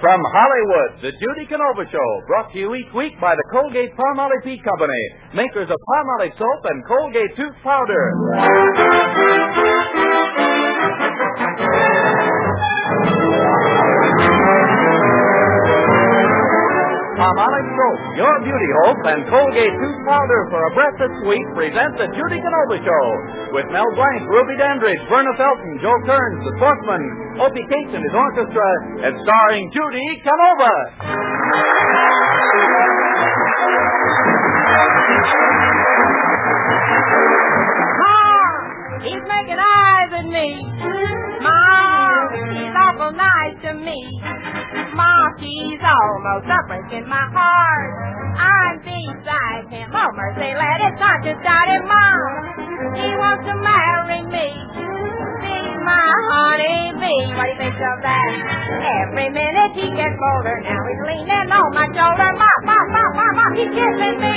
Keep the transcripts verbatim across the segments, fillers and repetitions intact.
From Hollywood, the Judy Canova Show, brought to you each week by the Colgate-Palmolive Peet Company, makers of Palmolive soap and Colgate tooth powder. Palmolive soap, your beauty hope, and Colgate tooth powder for a breath that's sweet present the Judy Canova Show with Mel Blanc, Ruby Dandridge, Verna Felton, Joe Kearns, the Sportsman, Opie Cates and his orchestra, and starring Judy Canova. Mom, he's making eyes at me. Mom, he's awful nice to me. Mom, he's almost up breaking my heart. I'm beside him. Oh, mercy, let it not just start him, Mom. He wants to marry me. Be my honey bee. What do you think of that? Every minute he gets bolder. Now he's leaning on my shoulder. Mom, mom, mom, mom, mom, he's kissing me.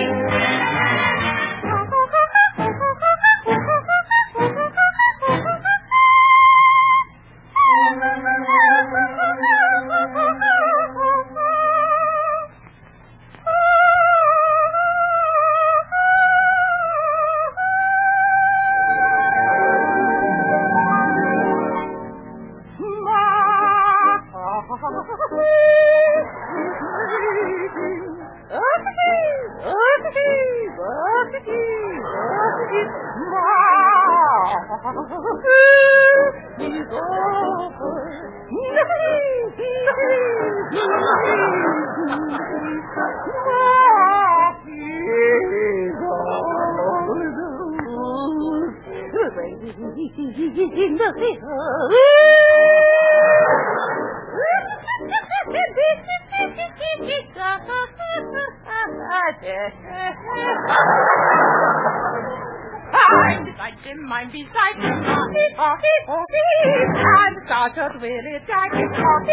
I'm beside him. I'm startled with it. I can talk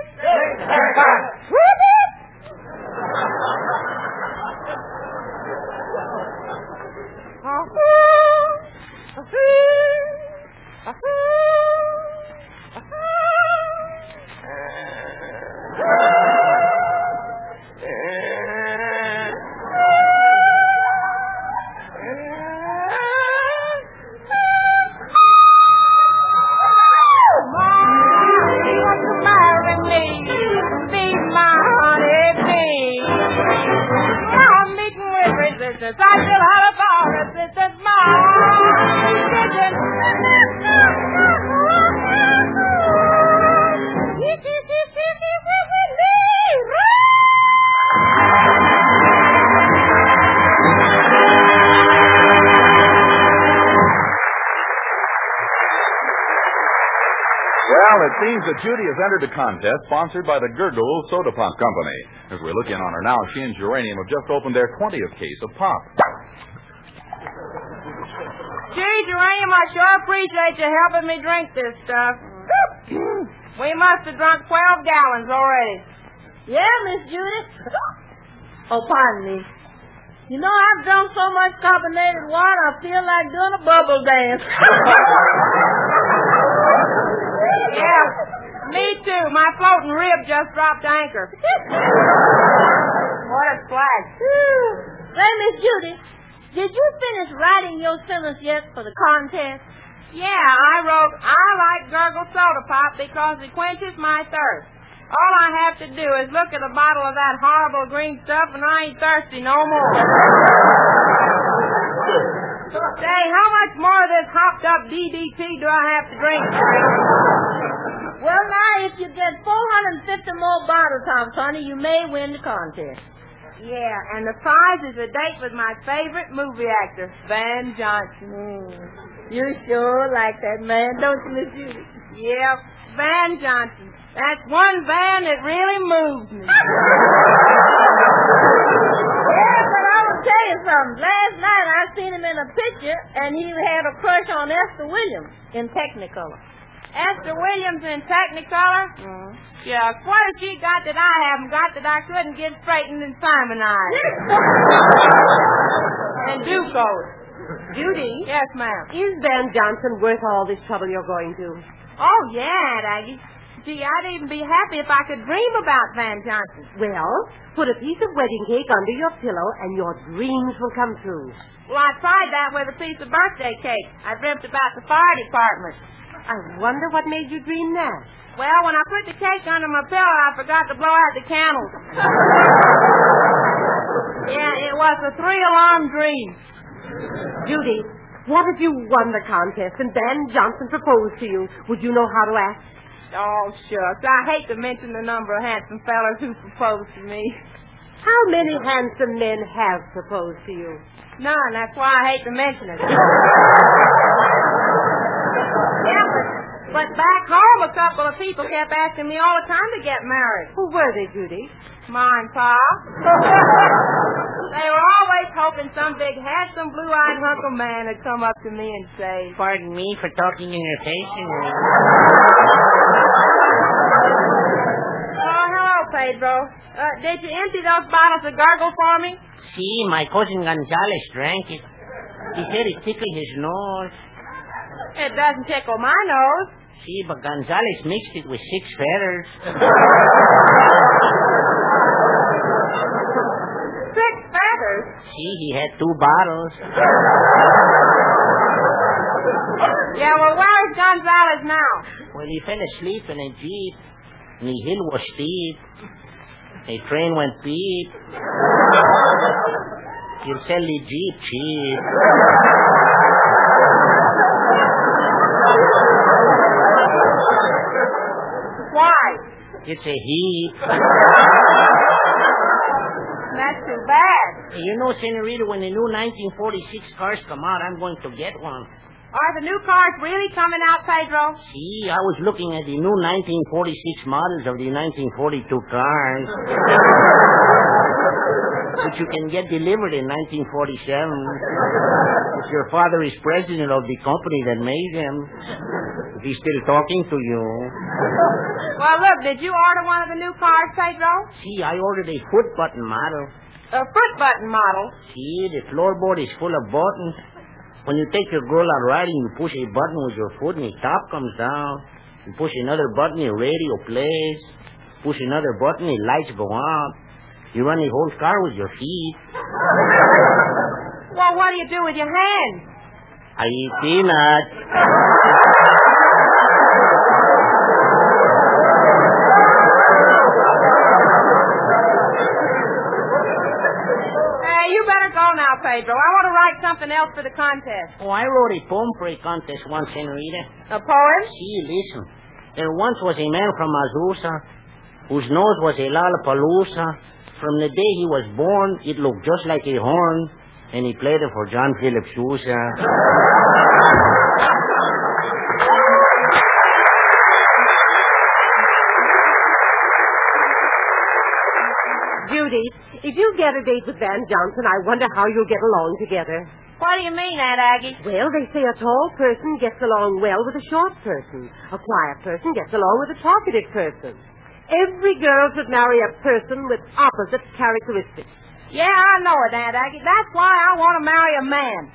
Well, it seems that Judy has entered a contest sponsored by the Gurgle Soda Pop Company. As we look in on her now, she and Geranium have just opened their twentieth case of pop. Gee, Geranium, I sure appreciate you helping me drink this stuff. We must have drunk twelve gallons already. Yeah, Miss Judy. Oh, pardon me. You know, I've drunk so much carbonated water, I feel like doing a bubble dance. Yeah, me too. My floating rib just dropped anchor. What a splash. Say, Miss Judy, did you finish writing your sentence yet for the contest? Yeah, I wrote, I like Gurgle Soda Pop because it quenches my thirst. All I have to do is look at a bottle of that horrible green stuff and I ain't thirsty no more. Say, how much more of this hopped up D D T do I have to drink? Well, now, if you get four hundred fifty more bottle tops, honey, you may win the contest. Yeah, and the prize is a date with my favorite movie actor, Van Johnson. Mm. You sure like that man, don't you, Miss Judy? Yeah, Van Johnson. That's one Van that really moves me. Yeah, but I will tell you something. Last night I seen him in a picture, and he had a crush on Esther Williams in Technicolor. Esther Williams in Technicolor? Mm. Yeah, what has she got that I haven't got that I couldn't get straightened and Simonized? And Duco's. Judy? Yes, ma'am. Is Van Johnson worth all this trouble you're going to? Oh, yeah, Aunt Aggie. Gee, I'd even be happy if I could dream about Van Johnson. Well, put a piece of wedding cake under your pillow and your dreams will come true. Well, I tried that with a piece of birthday cake. I dreamt about the fire department. I wonder what made you dream that. Well, when I put the cake under my pillow, I forgot to blow out the candles. Yeah, it was a three-alarm dream. Judy, what if you won the contest and Van Johnson proposed to you? Would you know how to act? Oh, shucks. I hate to mention the number of handsome fellas who proposed to me. How many handsome men have proposed to you? None. That's why I hate to mention it. Yeah, but, but back home, a couple of people kept asking me all the time to get married. Who were they, Judy? Mine, Pa. They were always hoping some big, handsome, blue-eyed hunk of man would come up to me and say, "Pardon me for talking in your face, Senorita." "Oh, hello, Pedro. Uh, did you empty those bottles of gargle for me?" See, my cousin Gonzales drank it. He said it tickled his nose. It doesn't tickle my nose. See, but Gonzales mixed it with six feathers. Six feathers? See, he had two bottles. Yeah, well, where's Gonzales now? Well, he fell asleep in a jeep, and the hill was steep. A train went beep. He'll sell the jeep cheap. Why? It's a heap. That's too bad. You know, Senorita, when the new nineteen forty-six cars come out, I'm going to get one. Are the new cars really coming out, Pedro? See, I was looking at the new nineteen forty-six models of the nineteen forty-two cars. Which you can get delivered in nineteen forty-seven. If your father is president of the company that made them. If he's still talking to you. Well, look, did you order one of the new cars, Pedro? See, I ordered a foot button model. A foot button model? See, the floorboard is full of buttons. When you take your girl out riding, you push a button with your foot and the top comes down. You push another button, the radio plays. Push another button, the lights go on. You run the whole car with your feet. Well, what do you do with your hands? I eat peanuts. Hey, you better go now, Pedro. I want to write something else for the contest. Oh, I wrote a poem for a contest once, Senorita. A poem? See, listen. There once was a man from Azusa whose nose was a lollapalooza. From the day he was born, it looked just like a horn, and he played it for John Philip Sousa. Judy, if you get a date with Van Johnson, I wonder how you'll get along together. What do you mean, Aunt Aggie? Well, they say a tall person gets along well with a short person. A quiet person gets along with a talkative person. Every girl should marry a person with opposite characteristics. Yeah, I know it, Aunt Aggie. That's why I want to marry a man.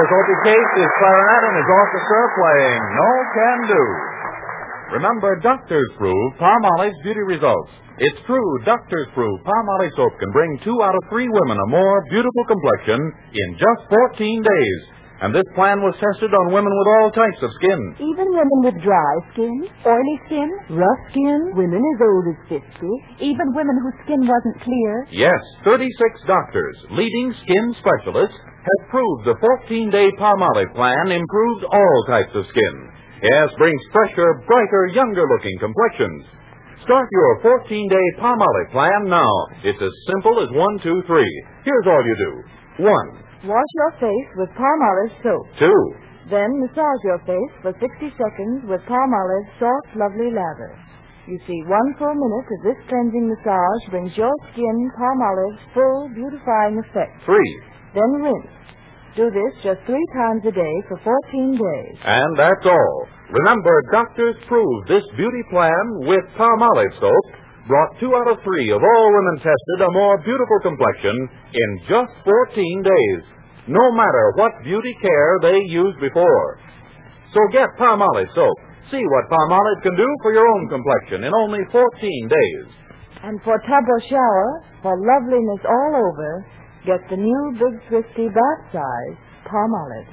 course, Opie Case is clarinet and his orchestra playing No Can Do. Remember, doctors prove Palmolive's beauty results. It's true, doctors prove Palmolive soap can bring two out of three women a more beautiful complexion in just fourteen days. And this plan was tested on women with all types of skin. Even women with dry skin, oily skin, rough skin, women as old as fifty, even women whose skin wasn't clear. Yes, thirty-six doctors, leading skin specialists, have proved the fourteen-day Palmolive plan improves all types of skin. Yes, brings fresher, brighter, younger-looking complexions. Start your fourteen-day Palmolive plan now. It's as simple as one, two, three. Here's all you do. One. Wash your face with Palmolive soap. Two. Then massage your face for sixty seconds with Palmolive soft, lovely lather. You see, one full minute of this cleansing massage brings your skin Palmolive's full, beautifying effect. Three. Then rinse. Do this just three times a day for fourteen days. And that's all. Remember, doctors prove this beauty plan with Palmolive soap brought two out of three of all women tested a more beautiful complexion in just fourteen days, no matter what beauty care they used before. So get Palmolive soap. See what Palmolive can do for your own complexion in only fourteen days. And for tub or shower, for loveliness all over, get the new Big Thrifty bath size Palmolive.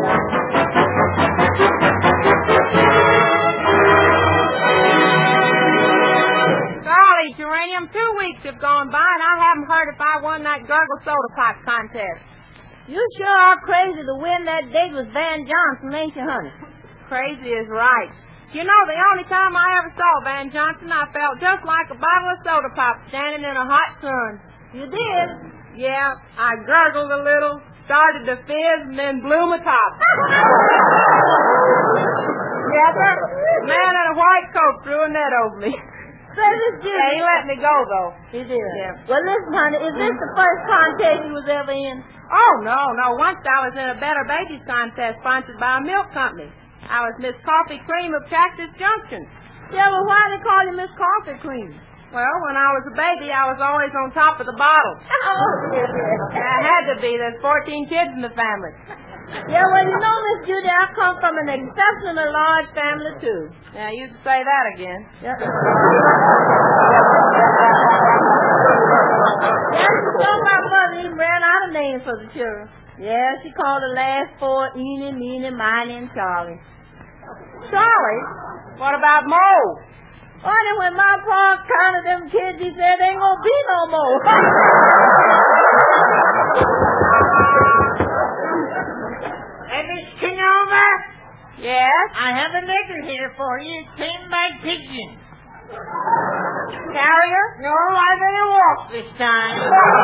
Golly, Geranium, two weeks have gone by and I haven't heard if I won that Gurgle Soda Pop contest. You sure are crazy to win that date with Van Johnson, ain't you, honey? Crazy is right. You know, the only time I ever saw Van Johnson, I felt just like a bottle of soda pop standing in a hot sun. You did? Yeah, I gurgled a little, started to fizz, and then blew my top. Yeah, sir. Man in a white coat threw a net over me. Say this, Judy. Yeah, he let me go, though. He did? Yeah. Well, listen, honey, is this the first contest you was ever in? Oh, no, no. Once I was in a Better Babies contest sponsored by a milk company. I was Miss Coffee Cream of Cactus Junction. Yeah, well, why they call you Miss Coffee Cream? Well, when I was a baby, I was always on top of the bottle. Oh, dear. I had to be. There's fourteen kids in the family. Yeah, well, you know, Miss Judy, I come from an exceptionally large family, too. Yeah, you can say that again. Yep. Yes, so my mother even ran out of names for the children. Yeah, she called the last four Eeny, Meeny, Miny, and Charlie. Charlie? What about Mo? Honey, when my pa counted them kids, he said there ain't gonna be no more. Hey, Miss Canova? Yes? I have a letter here for you. It came by pigeon. Carrier? No, I better walk this time.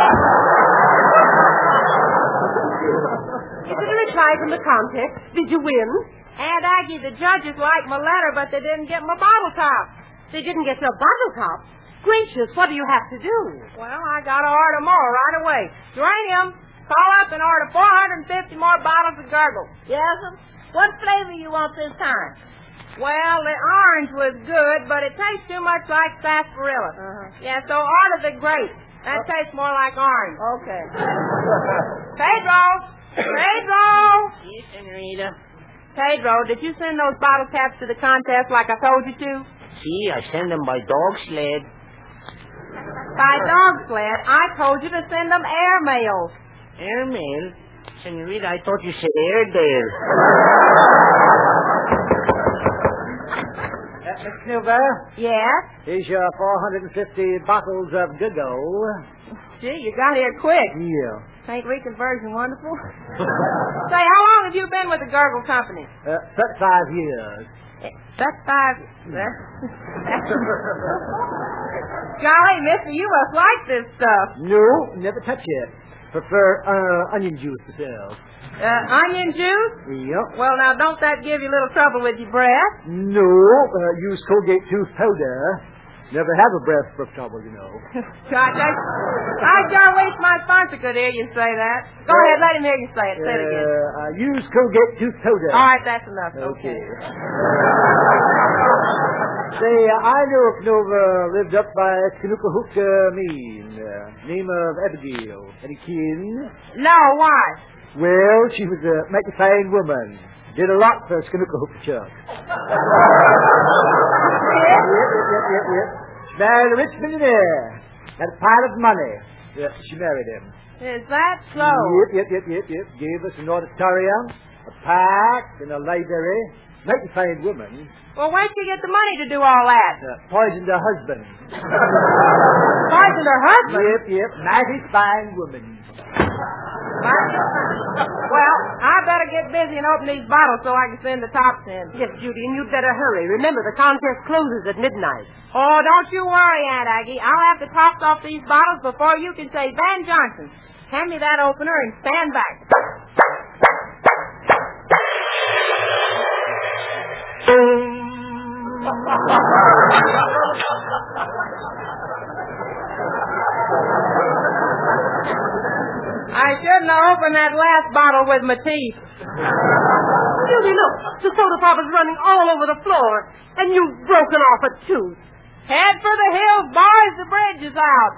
Is it a reply from the contest? Did you win? Aunt Aggie, the judges liked my letter, but they didn't get my bottle top. They didn't get your bottle top. Gracious, what do you have to do? Well, I got to order more right away. Geranium, call up and order four hundred fifty more bottles of Gurgle. Yes, sir? What flavor you want this time? Well, the orange was good, but it tastes too much like sarsaparilla. Uh-huh. Yeah, so order the grape. That Oh. tastes more like orange. Okay. Pedro! Pedro! Yes, Senorita. Pedro, did you send those bottle caps to the contest like I told you to? See, I send them by dog sled. By dog sled, I told you to send them airmail. Airmail? Senorita, I thought you said Airedale. Uh, Miss Silver, Yes? here's your four hundred fifty bottles of Gurgle. Gee, you got here quick. Yeah. Ain't reconversion wonderful? Say, how long have you been with the Gurgle Company? Uh, thirty-five years. That's five. That's... Golly, mister, you must like this stuff. No, never touch it. Prefer uh, onion juice myself. Uh, onion juice? Yep. Well, now, don't that give you a little trouble with your breath? No, uh, use Colgate tooth powder. Never have a breath for trouble, you know. Gosh, I, I sure wish my sponsor could hear you say that. Go ahead, let him hear you say it. Say it again. Uh, uh, use Colgate tooth powder. All right, that's enough. Okay. Okay. Say, uh, I know a Canova lived up by Skinookahookta Mean. Uh, name of Abigail. Any kin? No, why? Well, she was a mighty fine woman. Did a lot for Skinookahookta Chuck. Yep, yep, yep, yep. Married a rich millionaire. Had a pile of money. Yep, she married him. Is that so? Yep, yep, yep, yep, yep. Gave us an auditorium, a park, and a library. Mighty fine woman. Well, where'd she get the money to do all that? Uh, poisoned her husband. Poisoned her husband? Yep, yep. Mighty fine woman. Well, I better get busy and open these bottles so I can send the tops in. Yes, Judy, and you'd better hurry. Remember, the contest closes at midnight. Oh, don't you worry, Aunt Aggie. I'll have the tops off these bottles before you can say Van Johnson. Hand me that opener and stand back. I shouldn't have opened that last bottle with my teeth. Judy, look. The soda pop is running all over the floor, and you've broken off a tooth. Head for the hills, boys. The bridge is out.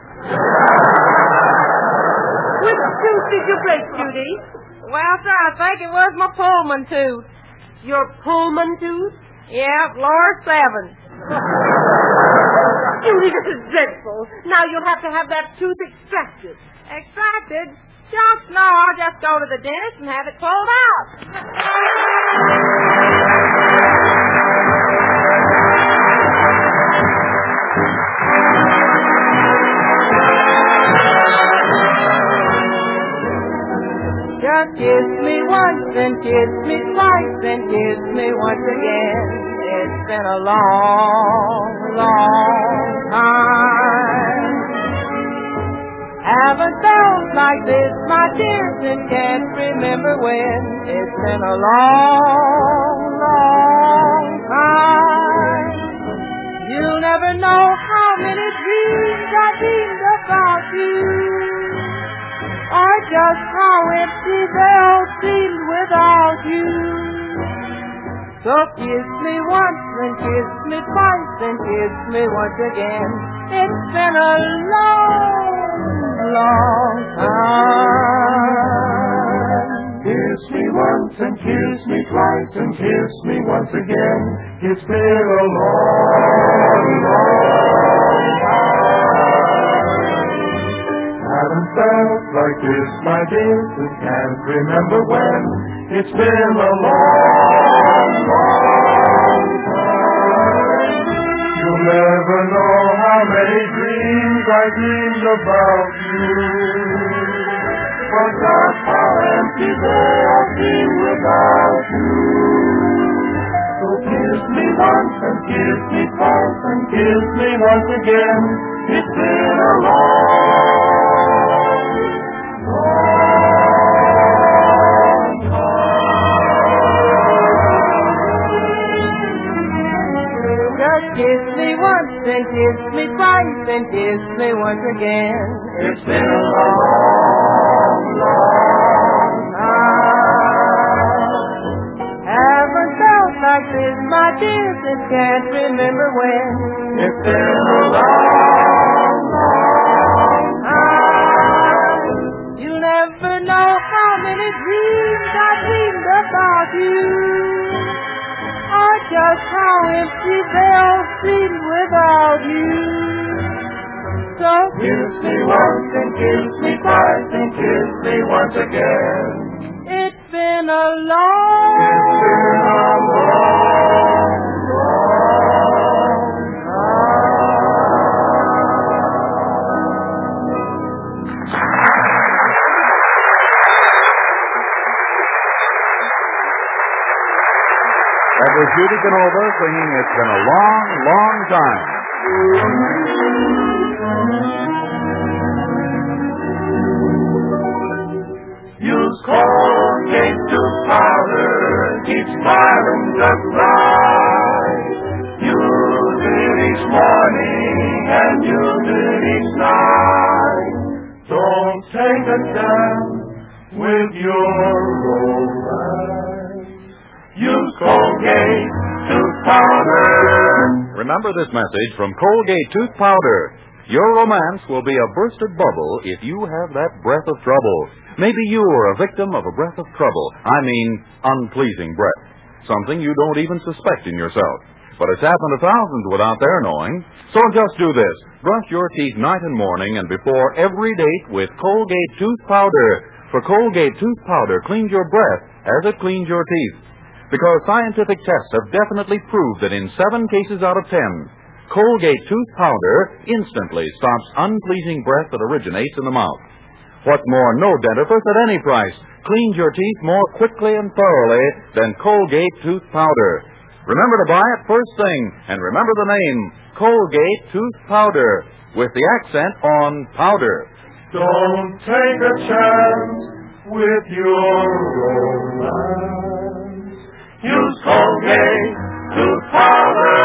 Which tooth did you break, Judy? Well, sir, I think it was my Pullman tooth. Your Pullman tooth? Yep, lower seven. Judy, this is dreadful. Now you'll have to have that tooth extracted. Extracted? Just no, I'll just go to the dentist and have it pulled out. Just kiss me once and kiss me twice and kiss me once again. It's been a long, long time. Haven't felt like this, my dear, since can't remember when. It's been a long, long time. You'll never know how many dreams I dreamed about you, or just how empty they'll seem without you. So kiss me once and kiss me twice and kiss me once again. It's been a long, long time. Kiss me once and kiss me twice and kiss me once again. It's been a long, long time. Haven't felt like this, my dear, since can't remember when. It's been a long, long time. You'll never know how many dreams I dreamed about you, but just how empty they all seem without you. So kiss me once and kiss me twice and kiss me once again. It's been a long, long time. Just kiss me once and kiss me twice and kiss me once again. It's been a long, long time. Haven't felt like this, my dear, since can't remember when. It's been a long, long time. You never know how many dreams I dreamed about you, or just how empty they'll seem without you. So kiss me once and kiss me twice and kiss me once again. It's been a long, it's been a long, long That was Judy Canova singing It's Been a Long, Long Time. Use Colgate tooth powder each smiling just right. Use it each morning and use it each night. Don't take a chance with your old life. Use Colgate tooth powder. remember this message from Colgate Tooth Powder. Your romance will be a bursted bubble if you have that breath of trouble. Maybe you are a victim of a breath of trouble. I mean, unpleasing breath. Something you don't even suspect in yourself. But it's happened to thousands without their knowing. So just do this. Brush your teeth night and morning and before every date with Colgate Tooth Powder. For Colgate Tooth Powder cleans your breath as it cleans your teeth. Because scientific tests have definitely proved that in seven cases out of ten, Colgate Tooth Powder instantly stops unpleasing breath that originates in the mouth. What's more, no dentifrice at any price cleans your teeth more quickly and thoroughly than Colgate Tooth Powder. Remember to buy it first thing, and remember the name, Colgate Tooth Powder, with the accent on powder. Don't take a chance with your romance. Use Colgate Tooth Powder.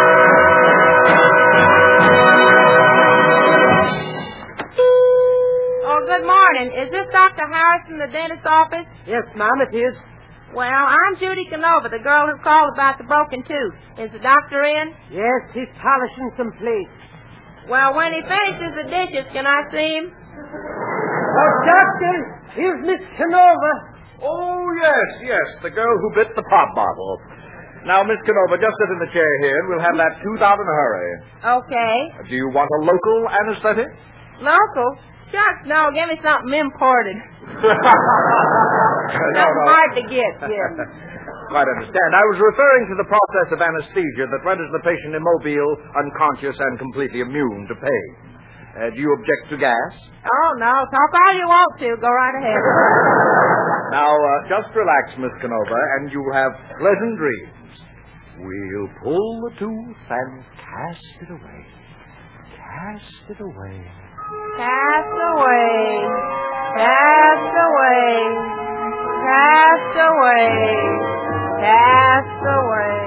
Oh, good morning. Is this Doctor Harrison, the dentist's office? Yes, ma'am, it is. Well, I'm Judy Canova, the girl who called about the broken tooth. Is the doctor in? Yes, he's polishing some plates. Well, when he finishes the dishes, can I see him? Oh, doctor, here's Miss Canova. Oh, yes, yes, the girl who bit the pop bottle. Now, Miss Canova, just sit in the chair here, and we'll have that tooth out in a hurry. Okay. Do you want a local anesthetic? Local? Shucks, no, give me something imported. no, That's no. hard to get, yeah. Quite understand. I was referring to the process of anesthesia that renders the patient immobile, unconscious, and completely immune to pain. Uh, do you object to gas? Oh, no, talk all you want to. Go right ahead. Now, uh, just relax, Miss Canova, and you have pleasant dreams. We'll pull the tooth and cast it away. Cast it away. Cast away. Cast away. Cast away. Cast away.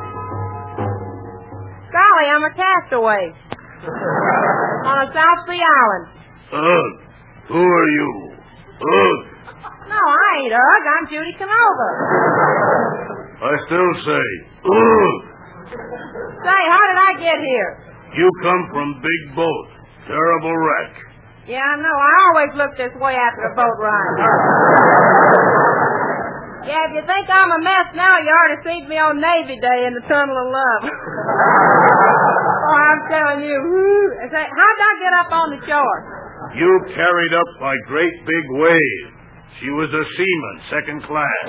Golly, I'm a castaway. On a South Sea island. Ugh, who are you? Ugh. No, I ain't Ugg. I'm Judy Canova. I still say, ugh. Say, how did I get here? You come from Big Boat. Terrible wreck. Yeah, I know. I always look this way after a boat ride. Yeah, if you think I'm a mess now, you ought to see me on Navy Day in the Tunnel of Love. Oh, I'm telling you. Whoo. Say, how'd I get up on the shore? You carried up by great big wave. She was a seaman, second class.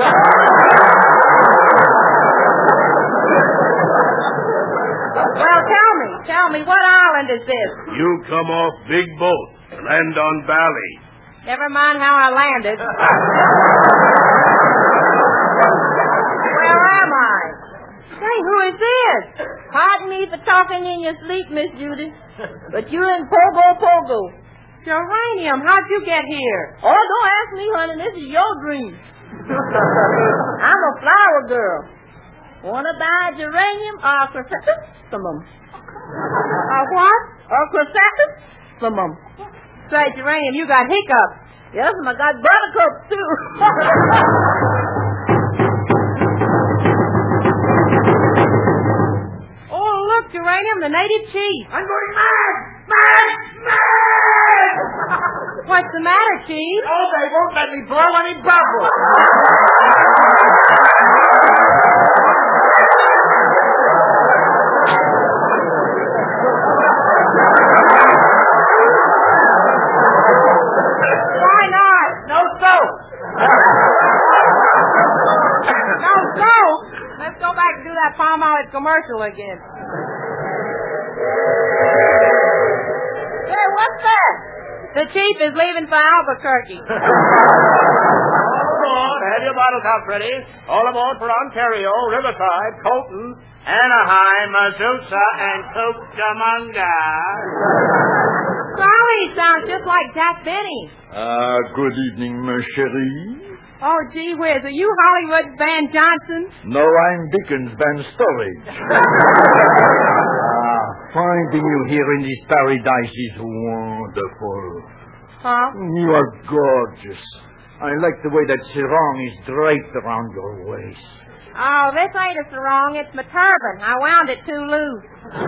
Well, tell me, tell me, what island is this? You come off Big Boat, land on Bali. Never mind how I landed. Where am I? Say, who is this? Pardon me for talking in your sleep, Miss Judy, but you're in Pogo Pogo. Geranium, how'd you get here? Oh, don't ask me, honey. This is your dream. I'm a flower girl. Want to buy geranium or chrysanthemum? A what? Or chrysanthemum. Say, Geranium, you got hiccups. Yes, and I got buttercups, too. Oh, look, Geranium, the native chief. I'm going mad! Mad! Mad! What's the matter, Chief? Oh, they won't let me blow any bubbles. Why not? No soap. No soap? Let's go back and do that Palm Olive commercial again. Hey, what's that? The chief is leaving for Albuquerque. All aboard. Have your bottles out ready. All aboard for Ontario, Riverside, Colton, Anaheim, Azusa, and Cucamonga. Golly, sounds just like Jack Benny. Ah, good evening, ma chérie. Oh, gee whiz, are you Hollywood's Van Johnson? No, I'm Dickens Van Storage. Ah, finding you here in this paradise is wonderful. Huh? You are gorgeous. I like the way that sarong is draped around your waist. Oh, this ain't a sarong. It's my turban. I wound it too loose.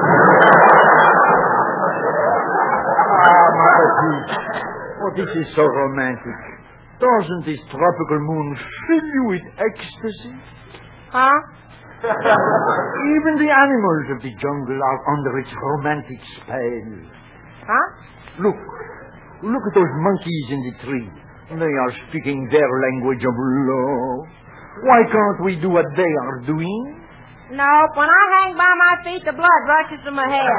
Ah, Mother Peach. Oh, this is so romantic. Doesn't this tropical moon fill you with ecstasy? Huh? Even the animals of the jungle are under its romantic spell. Huh? Look. Look at those monkeys in the tree. They are speaking their language of love. Why can't we do what they are doing? Nope. When I hang by my feet, the blood rushes to my head.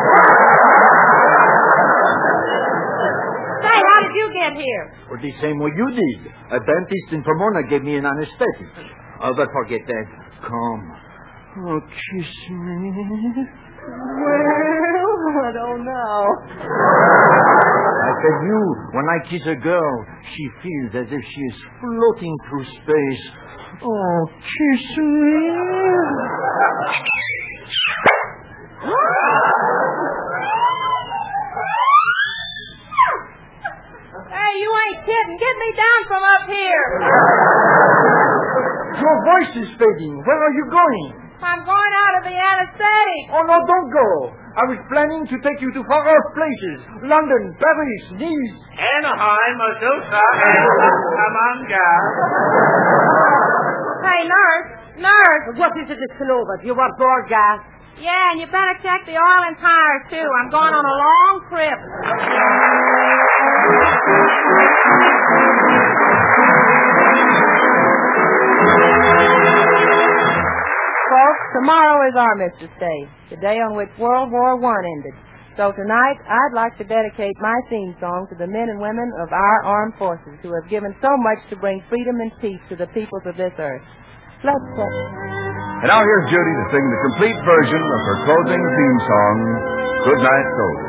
Say, how did you get here? Well, the same way you did. A dentist in Pomona gave me an anesthetic. Oh, but forget that. Come. Oh, kiss me. Well, I don't know. I tell you, when I kiss a girl, she feels as if she is floating through space. Oh, kiss me. Hey, you ain't kidding. Get me down from up here. Your voice is fading. Where are you going? I'm going out of the anesthetic. Oh, no, don't go. I was planning to take you to far-off places. London, Paris, Nice. Anaheim, Azusa, and Salamanca. Hey, nurse. Nurse. What is it, Miss Canova? Do you want more gas? Yeah, and you better check the oil and tires, too. I'm going on a long trip. Folks, tomorrow is Armistice Day, the day on which World War One ended. So tonight, I'd like to dedicate my theme song to the men and women of our armed forces who have given so much to bring freedom and peace to the peoples of this earth. Let's go. And now here's Judy to sing the complete version of her closing theme song, Good Night, Soldier.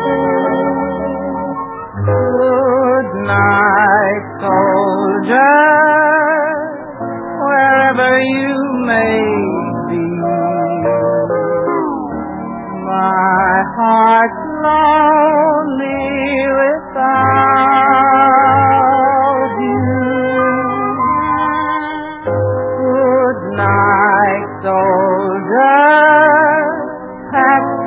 Good night, soldier, wherever you may be. My heart's lonely without you. Good night, soldier, packed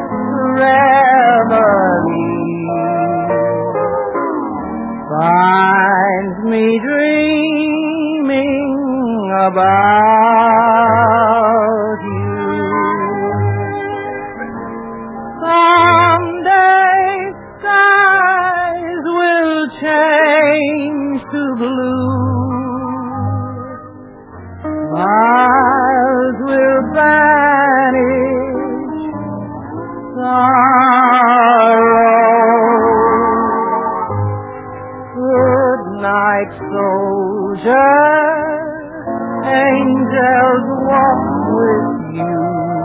reverie finds me dreaming about you. Someday skies will change to blue. Miles will vanish. Sorrow. Good night, soldier. Angels walk with you.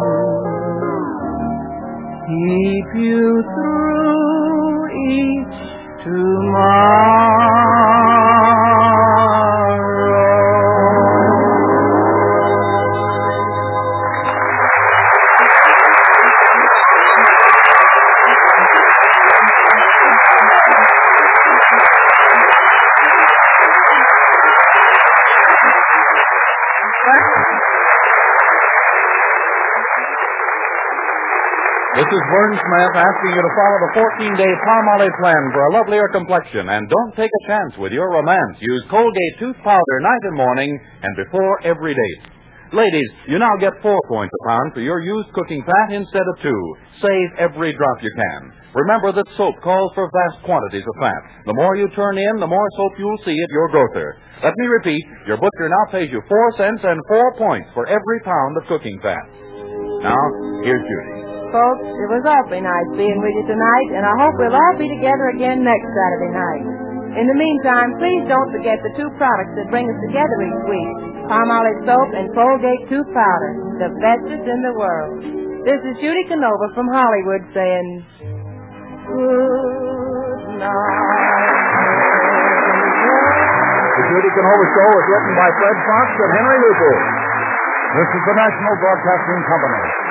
Keep you through each tomorrow. This is Vern Smith asking you to follow the fourteen-day Palmolive plan for a lovelier complexion. And don't take a chance with your romance. Use Colgate tooth powder night and morning and before every date. Ladies, you now get four points a pound for your used cooking fat instead of two. Save every drop you can. Remember that soap calls for vast quantities of fat. The more you turn in, the more soap you'll see at your grocer. Let me repeat, your butcher now pays you four cents and four points for every pound of cooking fat. Now, here's Judy. Folks, it was awfully nice being with you tonight, and I hope we'll all be together again next Saturday night. In the meantime, please don't forget the two products that bring us together each week, Palmolive soap and Colgate tooth powder, the bestest in the world. This is Judy Canova from Hollywood saying, good night. The Judy Canova Show is written by Fred Fox and Henry Lupo. This is the National Broadcasting Company.